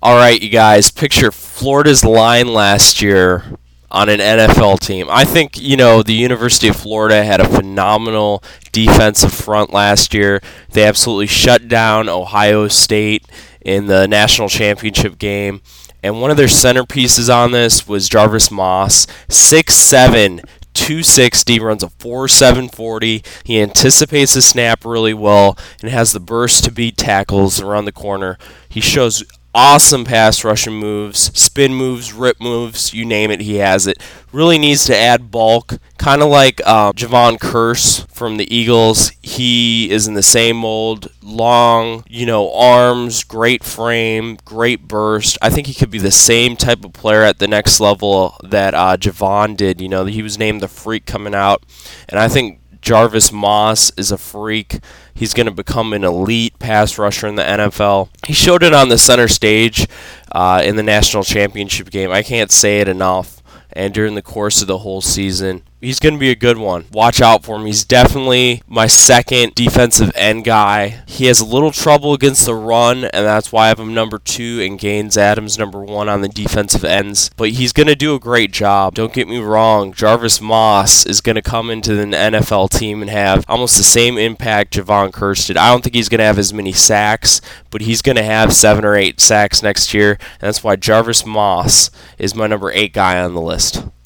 All right, you guys, picture Florida's line last year on an NFL team. I think, the University of Florida had a phenomenal defensive front last year. They absolutely shut down Ohio State in the national championship game. And one of their centerpieces on this was Jarvis Moss, 6'7", 260, runs a 4.7 40. He anticipates the snap really well and has the burst to beat tackles around the corner. He shows awesome pass rushing moves, spin moves, rip moves, you name it, he has it. Really needs to add bulk, kind of like Javon Curse from the Eagles. He is in the same mold, long, arms, great frame, great burst. I think he could be the same type of player at the next level that Javon did. He was named the freak coming out, and I think Jarvis Moss is a freak. He's going to become an elite pass rusher in the NFL. He showed it on the center stage in the national championship game. I can't say it enough. And during the course of the whole season, he's going to be a good one. Watch out for him. He's definitely my second defensive end guy. He has a little trouble against the run, and that's why I have him number 2 and Gaines Adams number 1 on the defensive ends. But he's going to do a great job. Don't get me wrong. Jarvis Moss is going to come into the NFL team and have almost the same impact Javon Curse did. I don't think he's going to have as many sacks, but he's going to have 7 or 8 sacks next year, and that's why Jarvis Moss is my number 8 guy on the list.